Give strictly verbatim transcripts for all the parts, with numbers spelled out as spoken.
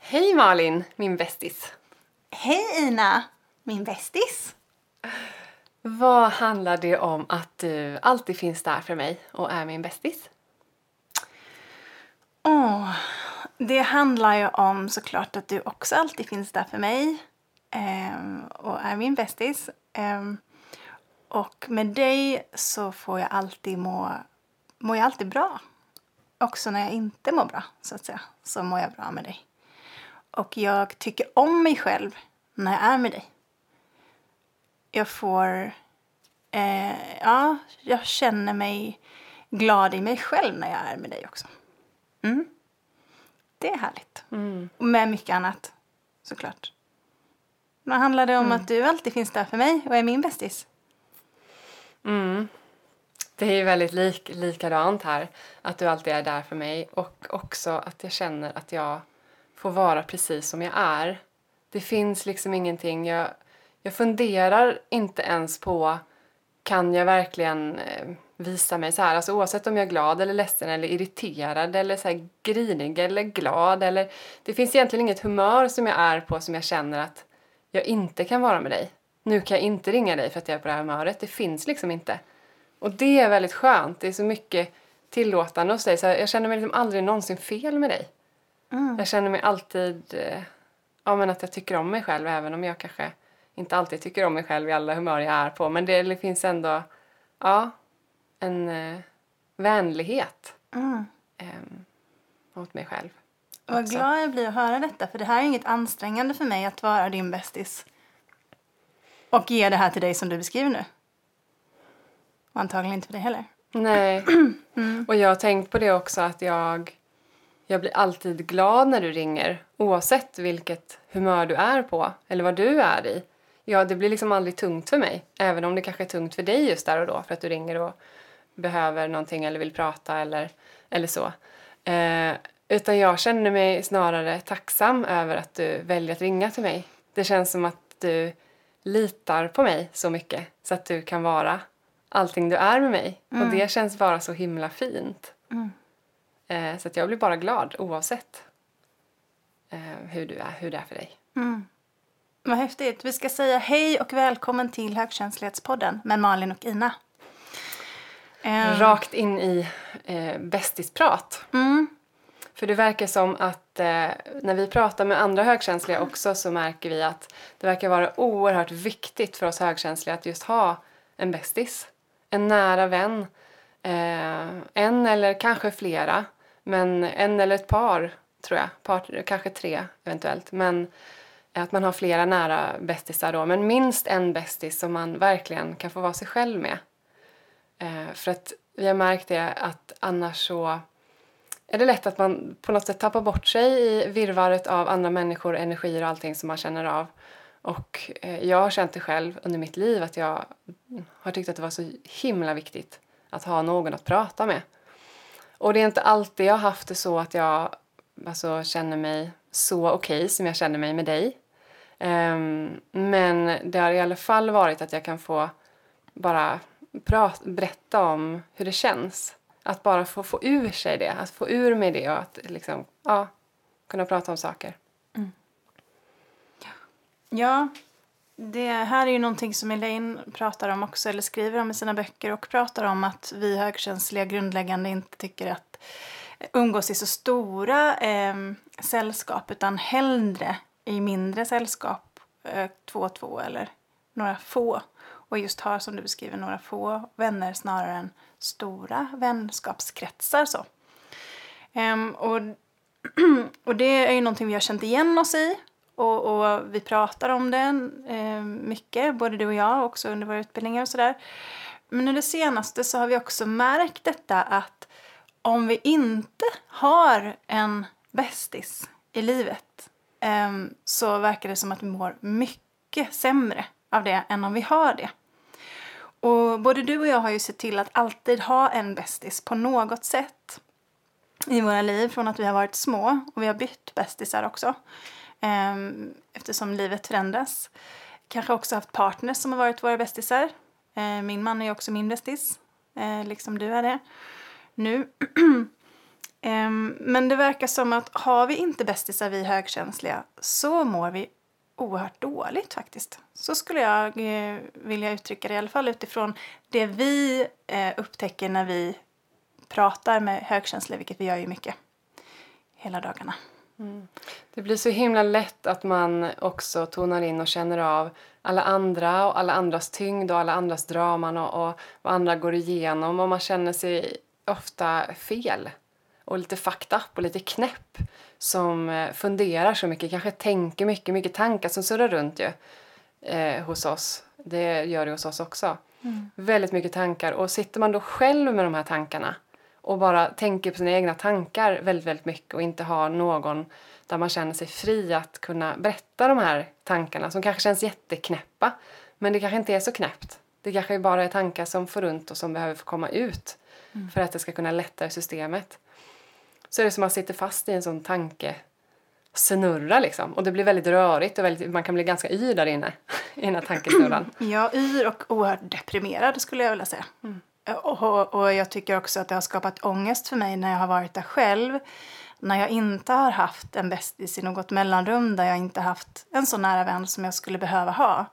Hej Malin, min bästis. Hej Ina, min bästis. Vad handlar det om att du alltid finns där för mig och är min bästis? Åh, det handlar ju om såklart att du också alltid finns där för mig ehm, och är min bästis. Ehm, och med dig så får jag alltid må, mår jag alltid bra. Också när jag inte mår bra, så att säga, så mår jag bra med dig. Och jag tycker om mig själv när jag är med dig. Jag får... Eh, ja, jag känner mig glad i mig själv när jag är med dig också. Mm. Det är härligt. Mm. Och med mycket annat, såklart. Men handlar det om Mm. att du alltid finns där för mig och är min bästis? Mm. Det är ju väldigt lik, likadant här. Att du alltid är där för mig. Och också att jag känner att jag får vara precis som jag är. Det finns liksom ingenting. Jag, jag funderar inte ens på... Kan jag verkligen eh, visa mig så här? Alltså oavsett om jag är glad eller ledsen eller irriterad eller så här grinig eller glad. Eller, det finns egentligen inget humör som jag är på som jag känner att jag inte kan vara med dig. Nu kan jag inte ringa dig för att jag är på det här humöret. Det finns liksom inte. Och det är väldigt skönt. Det är så mycket tillåtande hos dig. Så jag känner mig liksom aldrig någonsin fel med dig. Mm. Jag känner mig alltid eh, ja, men att jag tycker om mig själv. Även om jag kanske inte alltid tycker om mig själv i alla humör jag är på. Men det finns ändå ja, en eh, vänlighet Mm. eh, mot mig själv. Vad också. glad jag blir att höra detta. För det här är inget ansträngande för mig att vara din bästis. Och ge det här till dig som du beskriver nu. Och antagligen inte för dig heller. Nej, Mm. och jag har tänkt på det också att jag, jag blir alltid glad när du ringer. Oavsett vilket humör du är på eller vad du är i. Ja, det blir liksom aldrig tungt för mig. Även om det kanske är tungt för dig just där och då. För att du ringer och behöver någonting eller vill prata eller, eller så. Eh, utan jag känner mig snarare tacksam över att du väljer att ringa till mig. Det känns som att du litar på mig så mycket. Så att du kan vara allting du är med mig. Mm. Och det känns bara så himla fint. Mm. Eh, så att jag blir bara glad oavsett eh, hur, du är, hur det är för dig. Mm. Vad häftigt. Vi ska säga hej och välkommen till Högkänslighetspodden med Malin och Ina. Ehm, Rakt in i eh, bästisprat. Mm. För det verkar som att eh, när vi pratar med andra högkänsliga också så märker vi att det verkar vara oerhört viktigt för oss högkänsliga att just ha en bästis. En nära vän. Eh, en eller kanske flera. Men en eller ett par tror jag. Par, kanske tre eventuellt. Men att man har flera nära bästisar då. Men minst en bästis som man verkligen kan få vara sig själv med. Eh, för att vi har märkt det att annars så är det lätt att man på något sätt tappar bort sig i virvaret av andra människor, energier och allting som man känner av. Och eh, jag har känt det själv under mitt liv att jag har tyckt att det var så himla viktigt att ha någon att prata med. Och det är inte alltid jag har haft det så att jag alltså, känner mig så okej okay som jag känner mig med dig. Um, men det har i alla fall varit att jag kan få bara prata, berätta om hur det känns. Att bara få, få ur sig det. Att få ur mig det och att liksom, ja, kunna prata om saker. Mm. Ja, det här är ju någonting som Elaine pratar om också. Eller skriver om i sina böcker. Och pratar om att vi högkänsliga grundläggande inte tycker att umgås i så stora eh, sällskap. Utan hellre i mindre sällskap. Eh, två och två eller några få. Och just har, som du beskriver, några få vänner snarare än stora vänskapskretsar. Så. Um, och, och det är ju någonting vi har känt igen oss i. Och, och vi pratar om det eh, mycket, både du och jag, också under våra utbildningar och sådär. Men i det senaste så har vi också märkt detta att om vi inte har en bästis i livet eh, så verkar det som att vi mår mycket sämre av det än om vi har det. Och både du och jag har ju sett till att alltid ha en bästis på något sätt i våra liv från att vi har varit små. Och vi har bytt bästisar också um, eftersom livet förändras. Kanske också haft partners som har varit våra bästisar. Uh, min man är ju också min bästis, uh, liksom du är det nu. Um, men det verkar som att har vi inte bästisar vi högkänsliga så mår vi oerhört dåligt faktiskt. Så skulle jag eh, vilja uttrycka det, i alla fall utifrån det vi eh, upptäcker när vi pratar med högkänsliga, vilket vi gör ju mycket hela dagarna. Mm. Det blir så himla lätt att man också tonar in och känner av alla andra och alla andras tyngd och alla andras draman och, och vad andra går igenom, och man känner sig ofta fel och lite fucked up och lite knäpp, som funderar så mycket, kanske tänker mycket, mycket tankar som surrar runt ju eh, hos oss. Det gör det hos oss också. Mm. Väldigt mycket tankar, och sitter man då själv med de här tankarna och bara tänker på sina egna tankar väldigt, väldigt mycket och inte har någon där man känner sig fri att kunna berätta de här tankarna som kanske känns jätteknäppa, men det kanske inte är så knäppt. Det kanske bara är tankar som får runt och som behöver få komma ut mm. för att det ska kunna lätta i systemet. Så är det som att man sitter fast i en sån tanke snurra liksom, och det blir väldigt rörigt och väldigt, man kan bli ganska yr där inne i den här tankesnurran. Ja, yr och oerhört deprimerad skulle jag vilja säga. Mm. Och, och jag tycker också att det har skapat ångest för mig när jag har varit där själv. När jag inte har haft en bästis i något mellanrum, där jag inte haft en så nära vän som jag skulle behöva ha.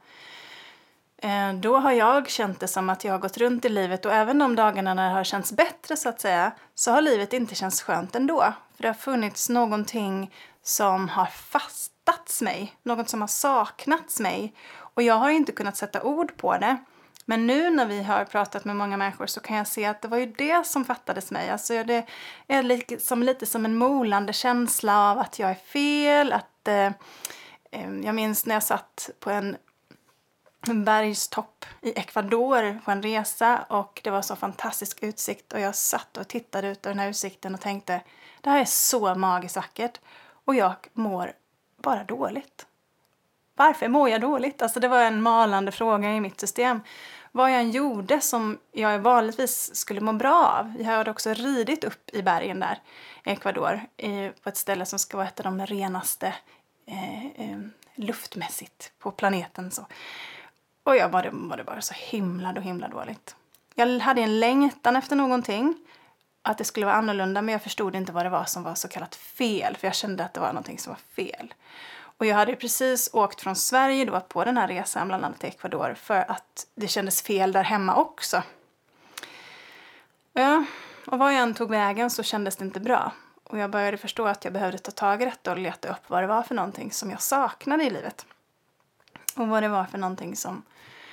Eh, då har jag känt det som att jag har gått runt i livet, och även de dagarna när det har känts bättre så att säga, så har livet inte känts skönt ändå. För det har funnits någonting som har fastats mig, något som har saknats mig. Och jag har inte kunnat sätta ord på det. Men nu när vi har pratat med många människor så kan jag se att det var ju det som fattades mig. Alltså det är lite som, lite som en molande känsla av att jag är fel. Att, eh, jag minns när jag satt på en, en bergstopp i Ecuador på en resa, och det var så fantastisk utsikt. Och jag satt och tittade ut över den här utsikten och tänkte, det här är så magiskt vackert. Och jag mår bara dåligt. Varför mår jag dåligt? Alltså det var en malande fråga i mitt system. Vad jag än gjorde som jag vanligtvis skulle må bra av. Jag hade också ridit upp i bergen där i Ecuador. På ett ställe som ska vara ett av de renaste eh, eh, luftmässigt på planeten. Så. Och jag mådde, mådde bara så himla och himla dåligt. Jag hade en längtan efter någonting. Att det skulle vara annorlunda, men jag förstod inte vad det var som var så kallat fel. För jag kände att det var någonting som var fel. Och jag hade precis åkt från Sverige då på den här resan, bland annat till Ecuador, för att det kändes fel där hemma också. Ja, och var jag än tog vägen så kändes det inte bra. Och jag började förstå att jag behövde ta tag i detta och leta upp vad det var för någonting som jag saknade i livet. Och vad det var för någonting som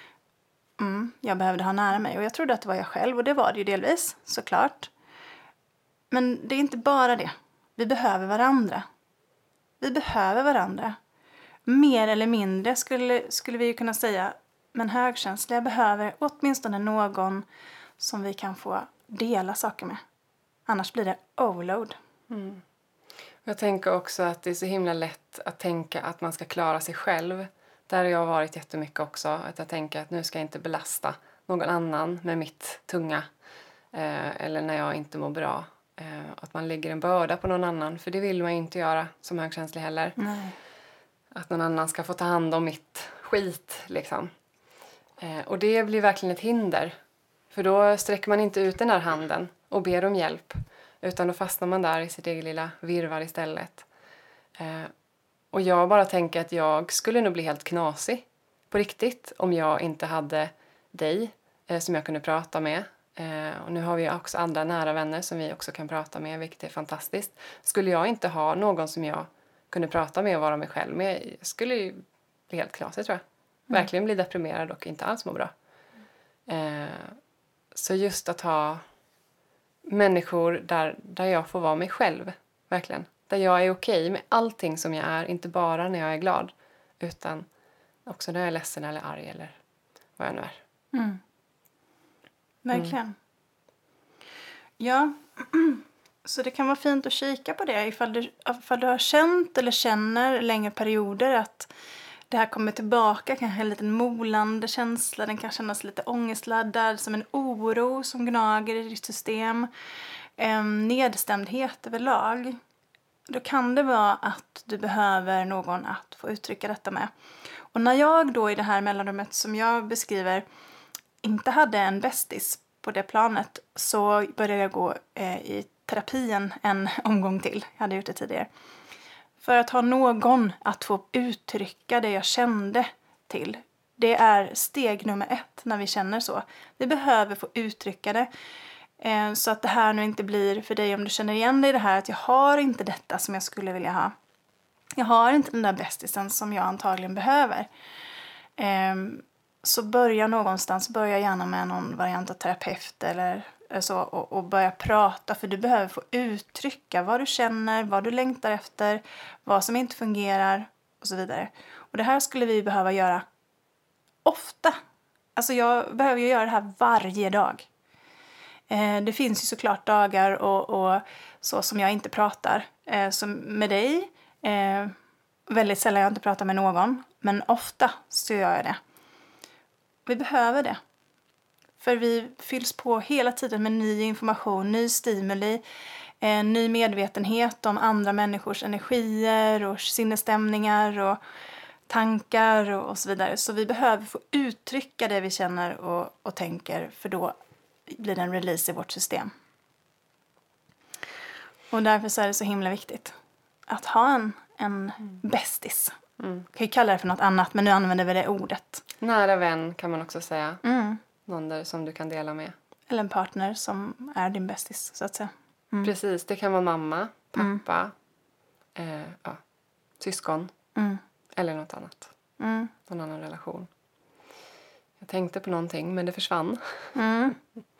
mm, jag behövde ha nära mig. Och jag trodde att det var jag själv, och det var det ju delvis, såklart. Men det är inte bara det. Vi behöver varandra. Vi behöver varandra. Mer eller mindre skulle, skulle vi ju kunna säga. Men högkänsliga behöver åtminstone någon som vi kan få dela saker med. Annars blir det overload. Mm. Jag tänker också att det är så himla lätt att tänka att man ska klara sig själv. Där har jag varit jättemycket också. Att jag tänker att nu ska jag inte belasta någon annan med mitt tunga. Eh, eller när jag inte mår bra. Eh, att man lägger en börda på någon annan. För det vill man ju inte göra som högkänslig heller. Nej. Att någon annan ska få ta hand om mitt skit liksom. Eh, och det blir verkligen ett hinder. För då sträcker man inte ut den här handen och ber om hjälp. Utan då fastnar man där i sitt eget lilla virvar istället. Eh, och jag bara tänker att jag skulle nog bli helt knasig på riktigt om jag inte hade dig eh, som jag kunde prata med. Eh, och nu har vi också andra nära vänner som vi också kan prata med, vilket är fantastiskt. Skulle jag inte ha någon som jag kunde prata med och vara mig själv med, jag skulle ju bli helt knasig tror jag. Mm. Verkligen bli deprimerad och inte alls må bra. Eh, så just att ha människor där, där jag får vara mig själv, verkligen. Där jag är okej med allting som jag är, inte bara när jag är glad, utan också när jag är ledsen eller arg eller vad jag nu är. Mm. Verkligen. Mm. Ja, så det kan vara fint att kika på det ifall du, ifall du har känt eller känner längre perioder att det här kommer tillbaka, kanske en liten molande känsla, den kan kännas lite ångestladdad, som en oro som gnager i ditt system, en nedstämdhet överlag. Då kan det vara att du behöver någon att få uttrycka detta med. Och när jag då i det här mellanrummet som jag beskriver inte hade en bästis på det planet, så började jag gå eh, i terapi en, en omgång till. Jag hade gjort det tidigare. För att ha någon att få uttrycka det jag kände till. Det är steg nummer ett när vi känner så. Vi behöver få uttrycka det. Eh, så att det här nu inte blir för dig, om du känner igen dig i det här, att jag har inte detta som jag skulle vilja ha. Jag har inte den där bästisen som jag antagligen behöver. Eh, så börja någonstans. Börja gärna med någon variant av terapeut eller så. Och, och börja prata. För du behöver få uttrycka vad du känner, vad du längtar efter, vad som inte fungerar och så vidare. Och det här skulle vi behöva göra ofta. Alltså jag behöver ju göra det här varje dag. Eh, det finns ju såklart dagar och, och så som jag inte pratar. Eh, som med dig. Eh, väldigt sällan jag inte pratar med någon. Men ofta så gör jag det. Vi behöver det. För vi fylls på hela tiden med ny information, ny stimuli. Eh, ny medvetenhet om andra människors energier och sinnesstämningar och tankar och, och så vidare. Så vi behöver få uttrycka det vi känner och, och tänker, för då blir det en release i vårt system. Och därför så är det så himla viktigt att ha en, en mm. bästis. Mm. Kan ju kalla det för något annat, men nu använder vi det ordet. Nära vän kan man också säga. Mm. Någon där som du kan dela med. Eller en partner som är din bästis, så att säga. Mm. Precis, det kan vara mamma, pappa, mm. eh, ja, syskon. Mm. Eller något annat. Mm. Någon annan relation. Jag tänkte på någonting, men det försvann. Mm.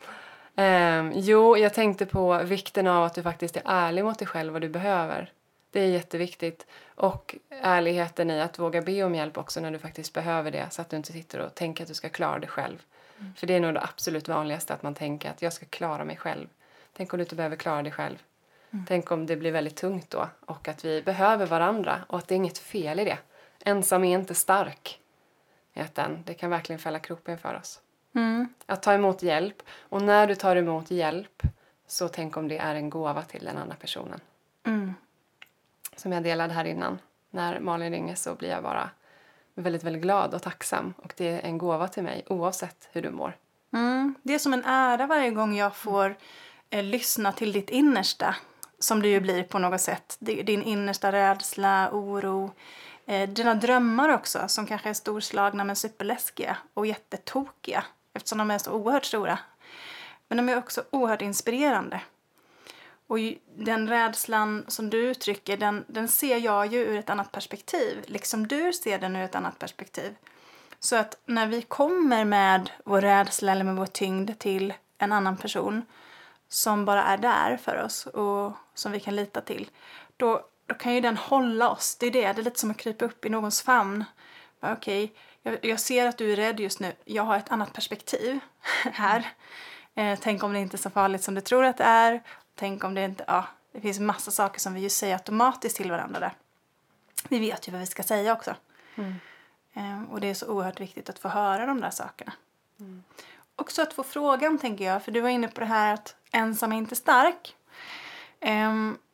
um, jo, jag tänkte på vikten av att du faktiskt är ärlig mot dig själv vad du behöver. Det är jätteviktigt. Och ärligheten i att våga be om hjälp också när du faktiskt behöver det. Så att du inte sitter och tänker att du ska klara det själv. Mm. För det är nog det absolut vanligaste, att man tänker att jag ska klara mig själv. Tänk om du inte behöver klara dig själv. Mm. Tänk om det blir väldigt tungt då. Och att vi behöver varandra. Och att det är inget fel i det. Ensam är inte stark. Utan det kan verkligen fälla kroppen för oss. Mm. Att ta emot hjälp. Och när du tar emot hjälp, så tänk om det är en gåva till den andra personen. Mm. Som jag delade här innan. När Malin ringer så blir jag bara väldigt, väldigt glad och tacksam. Och det är en gåva till mig oavsett hur du mår. Mm. Det är som en ära varje gång jag får eh, lyssna till ditt innersta. Som det ju blir på något sätt. Din innersta rädsla, oro. Eh, dina drömmar också, som kanske är storslagna men superläskiga och jättetokiga. Eftersom de är så oerhört stora. Men de är också oerhört inspirerande. Och den rädslan som du uttrycker, den, den ser jag ju ur ett annat perspektiv. Liksom du ser den ur ett annat perspektiv. Så att när vi kommer med vår rädsla eller med vår tyngd till en annan person som bara är där för oss och som vi kan lita till, då, då kan ju den hålla oss. Det är det, det är lite som att krypa upp i någons famn. Okej, okay, jag, jag ser att du är rädd just nu. Jag har ett annat perspektiv här. Eh, tänk om det inte är så farligt som du tror att det är. Tänk om det inte... Ja, det finns massa saker som vi ju säger automatiskt till varandra där. Vi vet ju vad vi ska säga också. Mm. Eh, och det är så oerhört viktigt att få höra de där sakerna. Mm. Också att få frågan, tänker jag. För du var inne på det här att ensam är inte stark. Eh,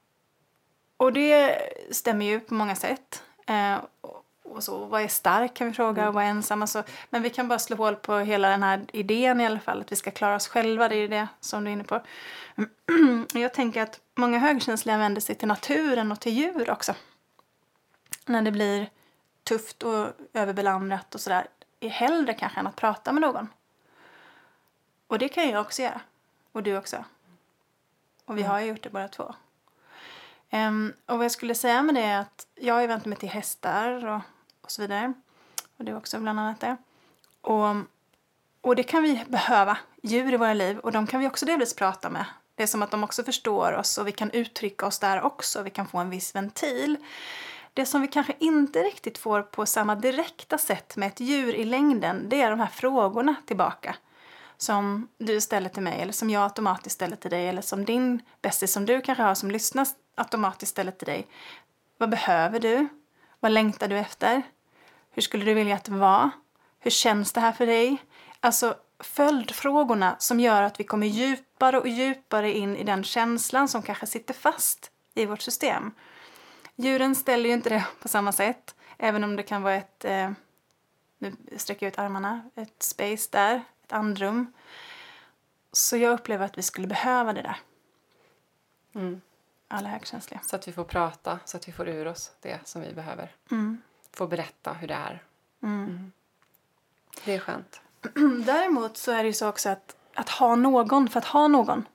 och det stämmer ju på många sätt. Eh, och, och så, vad är stark kan vi fråga. Mm. Och vad är ensam? Alltså, men vi kan bara slå hål på hela den här idén i alla fall. Att vi ska klara oss själva. Det är det som du är inne på. Jag tänker att många högkänsliga vänder sig till naturen och till djur också. När det blir tufft och överbelamrat och sådär. Är hellre kanske än att prata med någon. Och det kan jag också göra. Och du också. Och vi har ju gjort det bara två. Um, och vad jag skulle säga med det är att jag har ju vänt mig till hästar och, och så vidare. Och det är också bland annat det. Och, och det kan vi behöva. Djur i våra liv. Och de kan vi också delvis prata med. Det är som att de också förstår oss och vi kan uttrycka oss där också. Vi kan få en viss ventil. Det som vi kanske inte riktigt får på samma direkta sätt med ett djur i längden, det är de här frågorna tillbaka. Som du ställer till mig eller som jag automatiskt ställer till dig eller som din bästis som du kanske har som lyssnar automatiskt ställer till dig. Vad behöver du? Vad längtar du efter? Hur skulle du vilja att det var? Hur känns det här för dig? Alltså följdfrågorna som gör att vi kommer djupare och djupare in i den känslan som kanske sitter fast i vårt system. Djuren ställer ju inte det på samma sätt. Även om det kan vara ett, eh, nu sträcker jag ut armarna, ett space där, ett andrum. Så jag upplever att vi skulle behöva det där. Mm. Alla högkänsliga. Så att vi får prata, så att vi får ur oss det som vi behöver. Mm. Få berätta hur det är. Mm. Mm. Det är skönt. Däremot så är det ju så också att, att ha någon för att ha någon.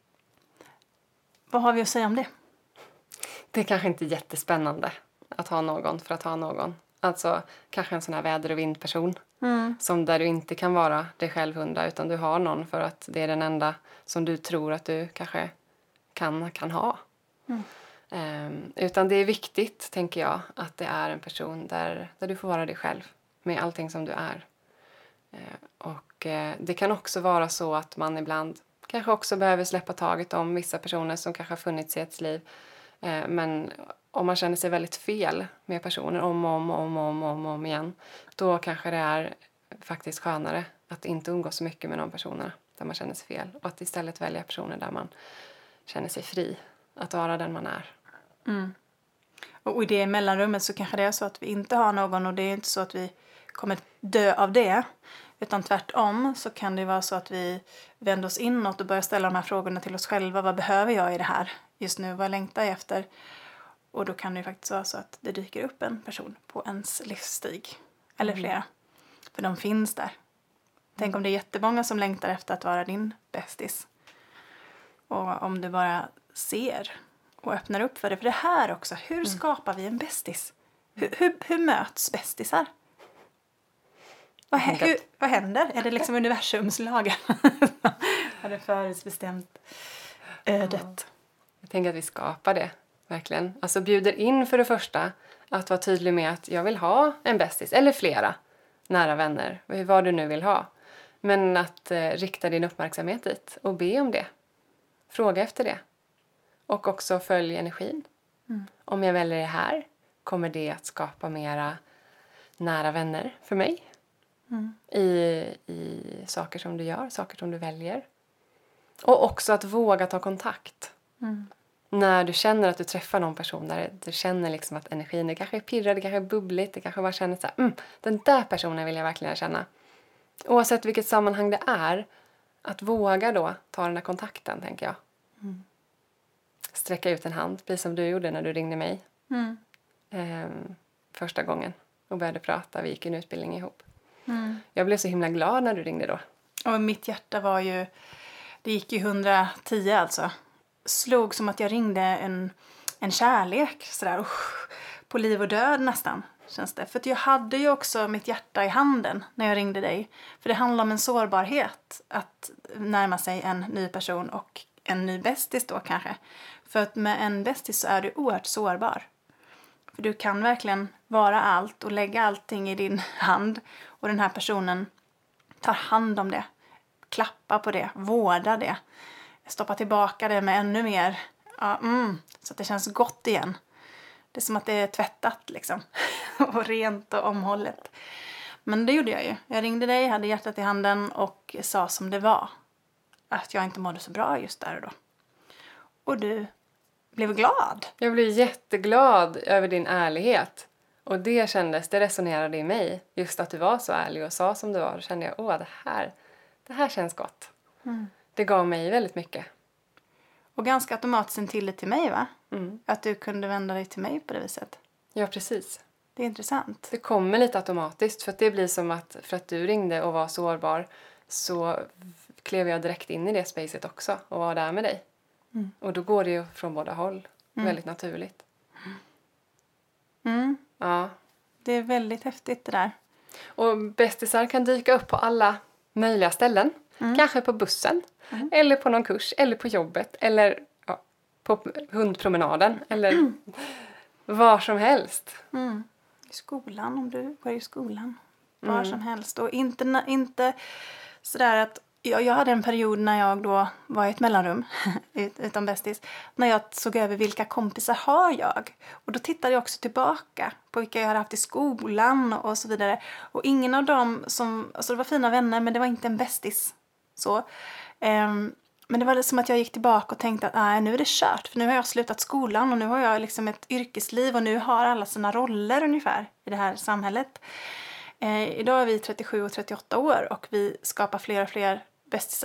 Vad har vi att säga om det? Det är kanske inte jättespännande att ha någon för att ha någon. Alltså kanske en sån här väder- och vindperson. Mm. Som där du inte kan vara dig själv hundra utan du har någon för att det är den enda som du tror att du kanske kan, kan ha. Mm. Um, utan det är viktigt, tänker jag, att det är en person där, där du får vara dig själv med allting som du är. Uh, och uh, det kan också vara så att man ibland kanske också behöver släppa taget om vissa personer som kanske har funnits i ett liv. Uh, men om man känner sig väldigt fel med personer om och om och om, om, om, om igen, då kanske det är faktiskt skönare att inte umgås så mycket med de personerna där man känner sig fel. Och att istället välja personer där man känner sig fri att vara den man är. Mm. Och i det mellanrummet så kanske det är så att vi inte har någon och det är inte så att vi kommer dö av det. Utan tvärtom så kan det vara så att vi vänder oss inåt och börjar ställa de här frågorna till oss själva. Vad behöver jag i det här just nu? Vad längtar jag efter? Och då kan det ju faktiskt vara så att det dyker upp en person på ens livsstig. Eller Mm. flera. För de finns där. Tänk om det är jättemånga som längtar efter att vara din bästis. Och om du bara ser och öppnar upp för det. För det här också, hur Mm. skapar vi en bästis? Hur, hur, hur möts bästisar? Vad, hä- hur, vad händer? Är det liksom universums lagar? Har det förutbestämt ödet? Jag tänker att vi skapar det, verkligen. Alltså bjuder in för det första att vara tydlig med att jag vill ha en bästis, eller flera nära vänner, vad du nu vill ha. Men att eh, rikta din uppmärksamhet dit och be om det. Fråga efter det. Och också följ energin. Mm. Om jag väljer det här, kommer det att skapa mera nära vänner för mig? Mm. I, i saker som du gör, saker som du väljer. Och också att våga ta kontakt. Mm. När du känner att du träffar någon person där du känner liksom att energin, det kanske är pirrad, det kanske är bubbligt, det kanske bara känner så här, mm, den där personen vill jag verkligen känna. Oavsett vilket sammanhang det är, att våga då ta den där kontakten, tänker jag. Mm. Sträcka ut en hand, precis som du gjorde när du ringde mig Mm. eh, första gången och började prata, vi gick en utbildning ihop. Mm. Jag blev så himla glad när du ringde då. Och mitt hjärta var ju, det gick ju hundratio alltså. Slog som att jag ringde en, en kärlek sådär, usch, på liv och död nästan, känns det. För att jag hade ju också mitt hjärta i handen när jag ringde dig. För det handlar om en sårbarhet att närma sig en ny person och en ny bästis då kanske. För att med en bästis så är du oerhört sårbar. För du kan verkligen vara allt och lägga allting i din hand. Och den här personen tar hand om det. Klappar på det. Vårdar det. Stoppar tillbaka det med ännu mer. Ja, mm, så att det känns gott igen. Det är som att det är tvättat liksom. Och rent och omhållet. Men det gjorde jag ju. Jag ringde dig, hade hjärtat i handen och sa som det var. Att jag inte mådde så bra just där och då. Och du blev glad. Jag blev jätteglad över din ärlighet. Och det kändes, det resonerade i mig. Just att du var så ärlig och sa som du var. Då kände jag, åh det här, det här känns gott. Mm. Det gav mig väldigt mycket. Och ganska automatiskt en tillit till mig, va? Mm. Att du kunde vända dig till mig på det viset. Ja, precis. Det är intressant. Det kommer lite automatiskt. För att det blir som att, för att du ringde och var sårbar, så klev jag direkt in i det spacet också och var där med dig. Mm. Och då går det ju från båda håll. Mm. Väldigt naturligt. Mm. Ja. Det är väldigt häftigt det där. Och bästisar kan dyka upp på alla möjliga ställen. Mm. Kanske på bussen. Mm. Eller på någon kurs. Eller på jobbet. Eller ja, på hundpromenaden. Eller var som helst. Mm. I skolan, om du går i skolan. Var Mm. som helst. Och inte, inte sådär att... Jag, jag hade en period när jag då var i ett mellanrum, ut, utan bästis. När jag såg över vilka kompisar har jag. Och då tittade jag också tillbaka på vilka jag hade haft i skolan och så vidare. Och ingen av dem som... Alltså det var fina vänner, men det var inte en bästis. Så. Um, men det var som att jag gick tillbaka och tänkte att nej, nu är det kört. För nu har jag slutat skolan och nu har jag liksom ett yrkesliv. Och nu har alla sina roller ungefär i det här samhället. Eh, idag är vi trettiosju och trettioåtta år och vi skapar fler och fler bästisar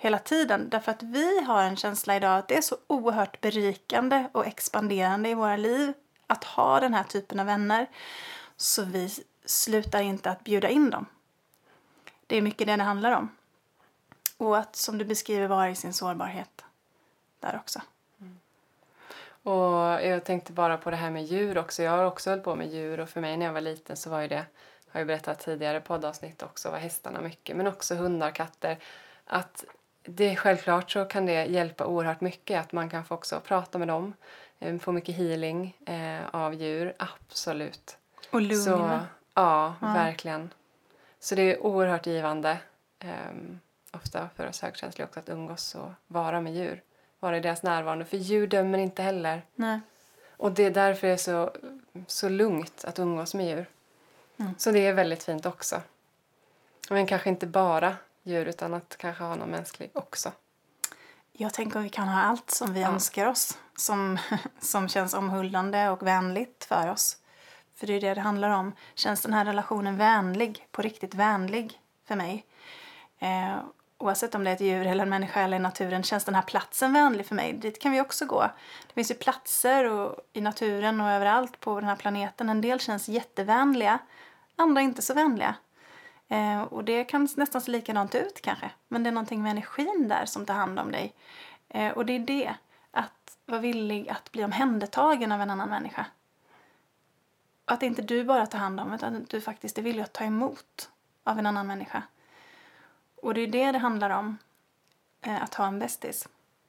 hela tiden. Därför att vi har en känsla idag att det är så oerhört berikande och expanderande i våra liv att ha den här typen av vänner. Så vi slutar inte att bjuda in dem. Det är mycket det det handlar om. Och att, som du beskriver, vara i sin sårbarhet där också. Mm. Och jag tänkte bara på det här med djur också. Jag har också hållit på med djur, och för mig när jag var liten så var ju det, har jag berättat tidigare poddavsnitt också, var hästarna mycket. Men också hundar, katter. Att det självklart så kan det hjälpa oerhört mycket att man kan få också prata med dem. Få mycket healing eh, av djur, absolut. Och lugna. Så, ja, Ja. verkligen. Så det är oerhört givande eh, ofta för oss högkänsliga också att umgås och vara med djur. Vara i deras närvarande. För djur dömer inte heller. Nej. Och det är därför det är så, så lugnt att umgås med djur. Mm. Så det är väldigt fint också. Men kanske inte bara djur utan att kanske ha någon mänsklig också. Jag tänker att vi kan ha allt som vi Ja. önskar oss. Som, som känns omhuldande och vänligt för oss. För det är det det handlar om. Känns den här relationen vänlig, på riktigt vänlig för mig? Eh, oavsett om det är ett djur eller en människa eller i naturen. Känns den här platsen vänlig för mig? Dit kan vi också gå. Det finns ju platser och, i naturen och överallt på den här planeten. En del känns jättevänliga. Andra inte så vänliga. Eh, och det kan nästan se likadant ut kanske. Men det är någonting med energin där som tar hand om dig. Eh, och det är det. Att vara villig att bli omhändertagen av en annan människa. Att inte du bara tar hand om, utan att du faktiskt är villig att ta emot av en annan människa. Och det är det det handlar om. Eh, att ha en bästis.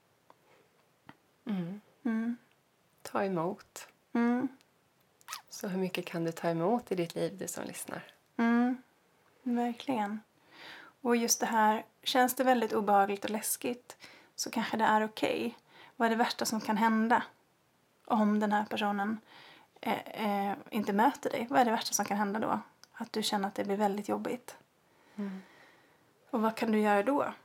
Mm. Mm. Ta emot. Mm. Så hur mycket kan du ta emot i ditt liv, du som lyssnar? Mm. Verkligen. Och just det här, känns det väldigt obehagligt och läskigt så kanske det är okej. Vad är det värsta som kan hända om den här personen eh, eh, inte möter dig? Vad är det värsta som kan hända då? Att du känner att det blir väldigt jobbigt. Mm. Och vad kan du göra då?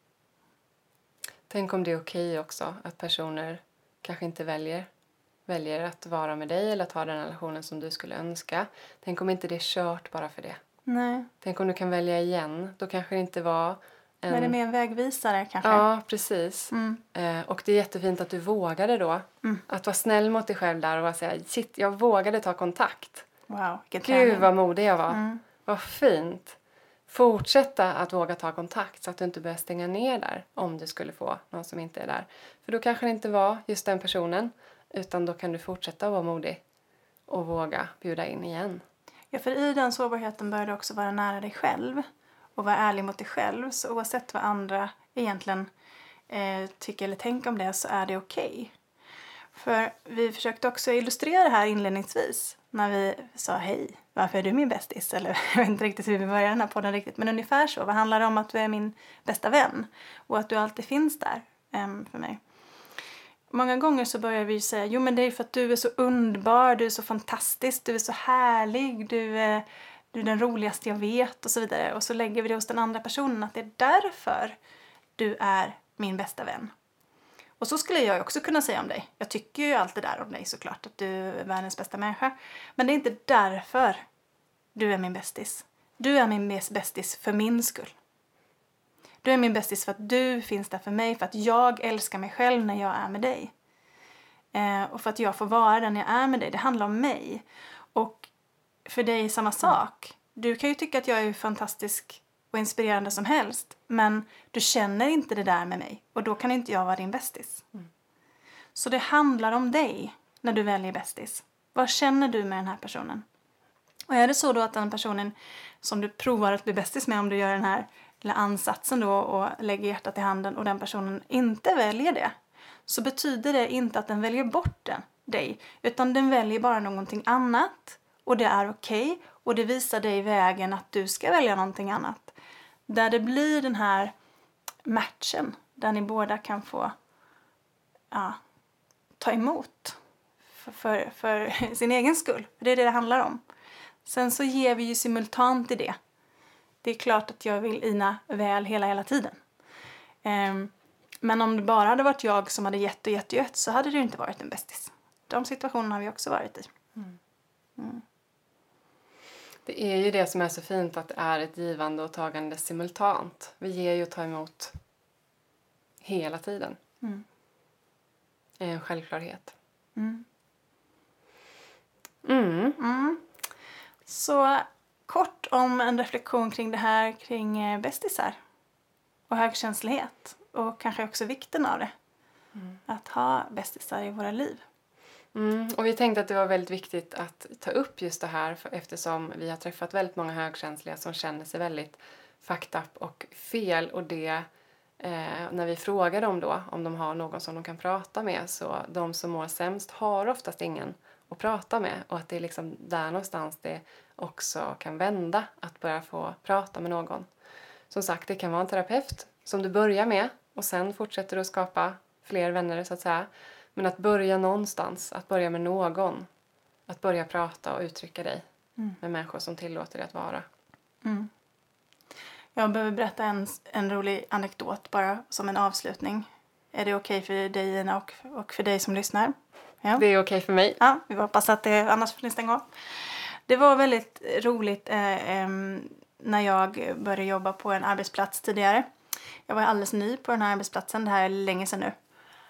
Tänk om det är okej också att personer kanske inte väljer, väljer att vara med dig eller att ha den relationen som du skulle önska. Tänk om inte det är kört bara för det. Nej. Tänk om du kan välja igen. Då kanske det inte var en... Men det är mer en vägvisare kanske. Ja, precis. Mm. Eh, och det är jättefint att du vågade då. Mm. Att vara snäll mot dig själv där och bara säga, shit, jag vågade ta kontakt. Wow, vilken Gud träning. vad modig jag var. Mm. Vad fint. Fortsätta att våga ta kontakt så att du inte börjar stänga ner där om du skulle få någon som inte är där. För då kanske det inte var just den personen, utan då kan du fortsätta att vara modig och våga bjuda in igen. Ja, för i den sårbarheten bör du också vara nära dig själv och vara ärlig mot dig själv. Så oavsett vad andra egentligen eh, tycker eller tänker om det så är det okej. För vi försökte också illustrera det här inledningsvis när vi sa hej, varför är du min bästis? Eller jag vet inte riktigt hur vi började den här podden riktigt, men ungefär så. Vad handlar det om att du är min bästa vän och att du alltid finns där um, för mig? Många gånger så börjar vi säga, jo men det är för att du är så underbar, du är så fantastisk, du är så härlig, du är, du är den roligaste jag vet och så vidare. Och så lägger vi det hos den andra personen att det är därför du är min bästa vän. Och så skulle jag också kunna säga om dig. Jag tycker ju allt det där om dig såklart, att du är världens bästa människa. Men det är inte därför du är min bästis. Du är min bästis för min skull. Du är min bästis för att du finns där för mig, för att jag älskar mig själv när jag är med dig. Eh, och för att jag får vara den jag är med dig. Det handlar om mig. Och för dig är samma sak. Du kan ju tycka att jag är fantastisk och inspirerande som helst. Men du känner inte det där med mig. Och då kan inte jag vara din bästis. Mm. Så det handlar om dig när du väljer bästis. Vad känner du med den här personen? Och är det så då att den personen som du provar att bli bästis med, om du gör den här lilla ansatsen då och lägger hjärtat i handen och den personen inte väljer det, så betyder det inte att den väljer bort den, dig. Utan den väljer bara någonting annat. Och det är okej. Okay, och det visar dig vägen att du ska välja någonting annat. Där det blir den här matchen. Där ni båda kan få ja, ta emot. För, för, för sin egen skull. För det är det det handlar om. Sen så ger vi ju simultant i det. Det är klart att jag vill Ina väl hela, hela tiden. Um, men om det bara hade varit jag som hade gett och gett och gett, så hade det inte varit en bästis. De situationerna har vi också varit i. Mm. Mm. Det är ju det som är så fint, att det är ett givande och tagande simultant. Vi ger ju och tar emot hela tiden. Mm. Är en självklarhet. Mm. Mm. Mm. Så kort om en reflektion kring det här, kring eh, bästisar och högkänslighet. Och kanske också vikten av det. Mm. Att ha bästisar i våra liv. Mm. Och vi tänkte att det var väldigt viktigt att ta upp just det här för, eftersom vi har träffat väldigt många högkänsliga som känner sig väldigt fucked up och fel. Och det, eh, när vi frågar dem då om de har någon som de kan prata med, så de som mår sämst har oftast ingen att prata med. Och att det är liksom där någonstans det också kan vända, att börja få prata med någon. Som sagt, det kan vara en terapeut som du börjar med och sen fortsätter du att skapa fler vänner så att säga. Men att börja någonstans, att börja med någon. Att börja prata och uttrycka dig Mm. med människor som tillåter dig att vara. Mm. Jag behöver berätta en, en rolig anekdot bara som en avslutning. Är det okej för dig, Ina, och, och för dig som lyssnar? Ja. Det är okej för mig. Ja, vi hoppas att det annars får ni stänga av. Det var väldigt roligt eh, eh, när jag började jobba på en arbetsplats tidigare. Jag var alldeles ny på den här arbetsplatsen. Det här är länge sedan nu.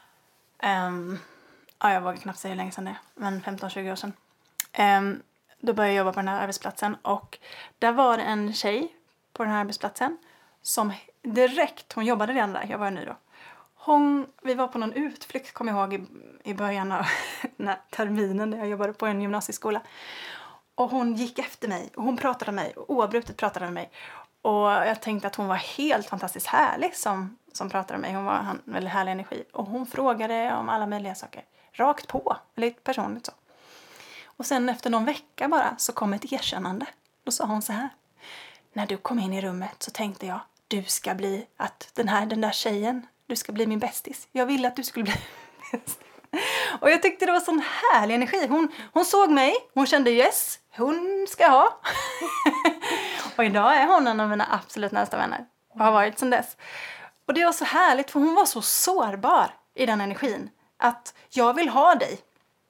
Um, ja, jag vågar knappt säga hur länge sedan det är. Men femton tjugo år sedan. Um, då började jag jobba på den här arbetsplatsen. Och där var det en tjej på den här arbetsplatsen. Som direkt, hon jobbade redan där. Jag var ny då. Hon, vi var på någon utflykt, kommer jag ihåg, i, i början av den här terminen när jag jobbade på en gymnasieskola. Och hon gick efter mig och hon pratade med mig, oavbrutet pratade med mig. Och jag tänkte att hon var helt fantastiskt härlig som, som pratade med mig. Hon var en väldigt härlig energi. Och hon frågade om alla möjliga saker. Rakt på, lite personligt så. Och sen efter någon vecka bara så kom ett erkännande. Då sa hon så här: när du kom in i rummet så tänkte jag, du ska bli, att den här, den där tjejen, du ska bli min bästis. Jag ville att du skulle bli bästis. Och jag tyckte det var sån härlig energi. Hon, hon såg mig, hon kände yes, hon ska ha. Och idag är hon en av mina absolut närmsta vänner. Och har varit sedan dess. Och det var så härligt för hon var så sårbar i den energin. Att jag vill ha dig.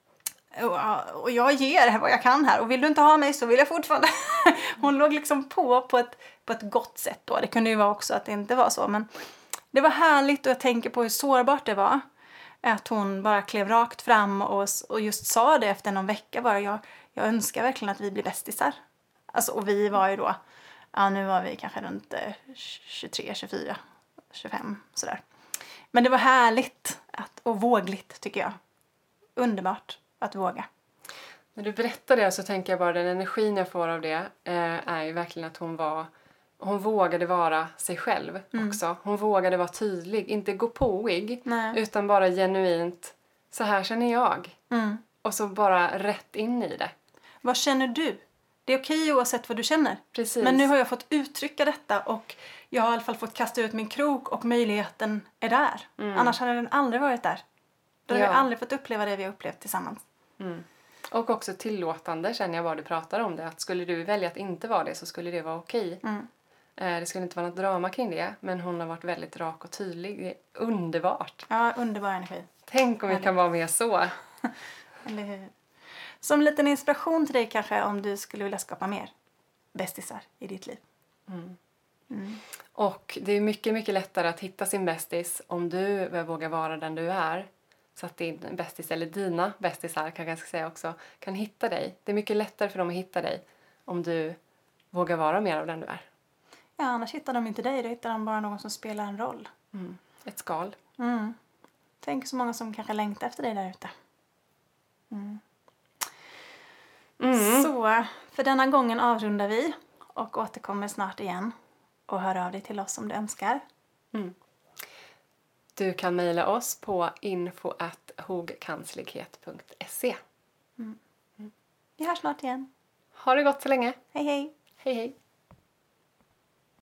Och jag ger vad jag kan här. Och vill du inte ha mig så vill jag fortfarande. Hon låg liksom på på ett, på ett gott sätt då. Det kunde ju vara också att det inte var så. Men det var härligt och jag tänker på hur sårbart det var. Att hon bara klev rakt fram och, och just sa det efter någon vecka bara. Jag, jag önskar verkligen att vi blir bästisar. Alltså, och vi var ju då, ja nu var vi kanske runt tjugotre, tjugofyra, tjugofem sådär. Men det var härligt att, och vågligt tycker jag. Underbart att våga. När du berättar det så tänker jag bara den energin jag får av det eh, är ju verkligen att hon var, hon vågade vara sig själv Mm. också. Hon vågade vara tydlig, inte gå påig Nej. utan bara genuint, så här känner jag. Mm. Och så bara rätt in i det. Vad känner du? Det är okej oavsett vad du känner. Precis. Men nu har jag fått uttrycka detta och jag har i alla fall fått kasta ut min krok och möjligheten är där. Mm. Annars hade den aldrig varit där. Då hade Ja. vi aldrig fått uppleva det vi har upplevt tillsammans. Mm. Och också tillåtande känner jag bara du pratar om det. Att skulle du välja att inte vara det så skulle det vara okej. Mm. Eh, det skulle inte vara något drama kring det. Men hon har varit väldigt rak och tydlig. Det är underbart. Ja, underbar energi. Tänk om vi Härligt. kan vara med så. Eller hur? Som en liten inspiration till dig kanske om du skulle vilja skapa mer bästisar i ditt liv. Mm. Mm. Och det är mycket, mycket lättare att hitta sin bästis om du vågar vara den du är. Så att din bästis, eller dina bästisar kan jag ska säga också, kan hitta dig. Det är mycket lättare för dem att hitta dig om du vågar vara mer av den du är. Ja, annars hittar de inte dig. Då hittar de bara någon som spelar en roll. Mm. Ett skal. Mm. Tänk så många som kanske längtar efter dig där ute. Mm. Mm. Så, för denna gången avrundar vi och återkommer snart igen. Och hör av dig till oss om du önskar. Mm. Du kan mejla oss på info at hogkanslighet punkt se. Vi hörs snart igen. Ha det gott så länge. Hej hej! Hej hej!